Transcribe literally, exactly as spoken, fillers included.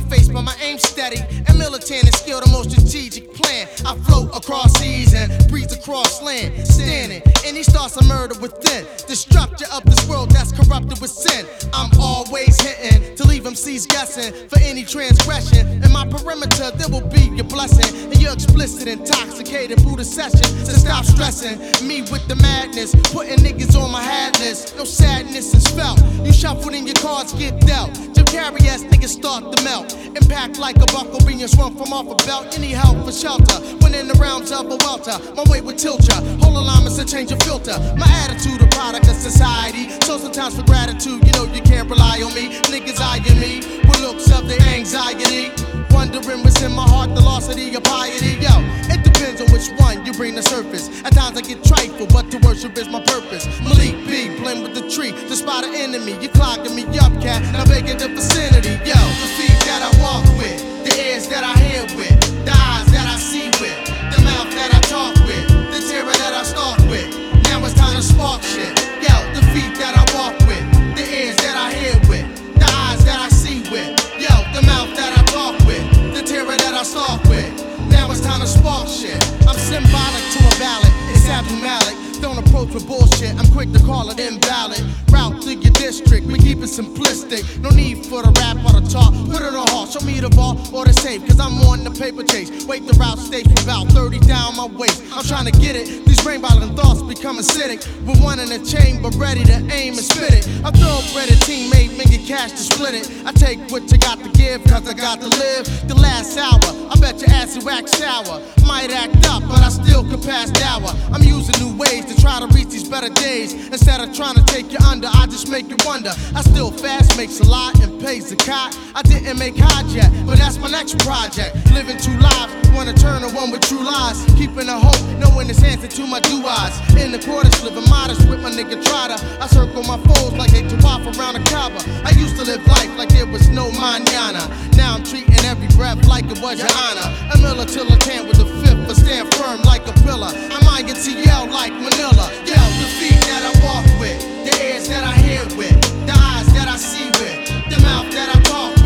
face, but my aim steady and militant and skill the most strategic plan. I float across seas and breeze across land, standing in these thoughts of murder within the structure of this world that's corrupted with sin. I'm always hitting to leave M Cs guessing for any transgression. In my perimeter, there will be your blessing, and you're explicit, intoxicated Buddha session. So stop stressing me with the madness, putting niggas on my hat list. No sadness is felt. You shuffled and your cards get dealt. Jim Carrey ass niggas start to melt. Impact like a buckle being swung from off a belt. You need help for shelter when in the realms of a welter. My way would tilt ya. Whole alignment's a change of filter. My attitude a product of society. So sometimes for gratitude, you know you can't rely on me. Niggas eyeing me with looks of their anxiety. Wondering what's in my heart, the loss of the piety. Yo, it depends on which one you bring to surface. At times I get trifle, but to worship is my purpose. Malik B, blend with the tree, to spot an enemy. You clogging me up, cat, and I'm making the vicinity. Yo, the feet that I walk with, the ears that I hear with, the eyes that I see with, the mouth that I talk with, the terror that I stalk with. Now it's time to spark shit. Yo, the feet that I walk with, the ears that I hear with, the eyes that I see with, yo, the mouth that I talk with, the terror that I stalk with. Now it's time to spark shit. I'm symbolic to a ballad. It's Abdul Malik. Don't approach with bullshit. I'm quick to call it invalid. Route through your district. We keep it simplistic. No need for the rap or the talk. Put it on hard. Show me the ball or the safe. Cause I'm on the paper chase. Wait the route stage for about thirty down my waist. I'm trying to get it. These brain bottling thoughts become acidic. With one in the chamber ready to aim and spit it. I thoroughbred a teammate, make it cash to split it. I take what you got to give, cause I got to live. The last hour, I bet your ass will act sour. Might act up, but I still could pass the hour. I'm using new ways to try to reach these better days. Instead of trying to take you under, I just make you wonder. I still fast, makes a lot, and pays the cot. I didn't make hot yet, but that's my next project. Living two lives, wanna turn to one with true lies. Keeping a hope, knowing it's answer to my do eyes. In the quarters, living modest with my nigga Trotter. I circle my foes like they tawaf around a Kaaba. I used to live life like there was no mañana. Now I'm treating every breath like it was your honor. A militant with the fifth, but stand firm like a pillar. I'm I get to yell like Manila. Yo, the feet that I walk with, the ears that I hear with, the eyes that I see with, the mouth that I talk with.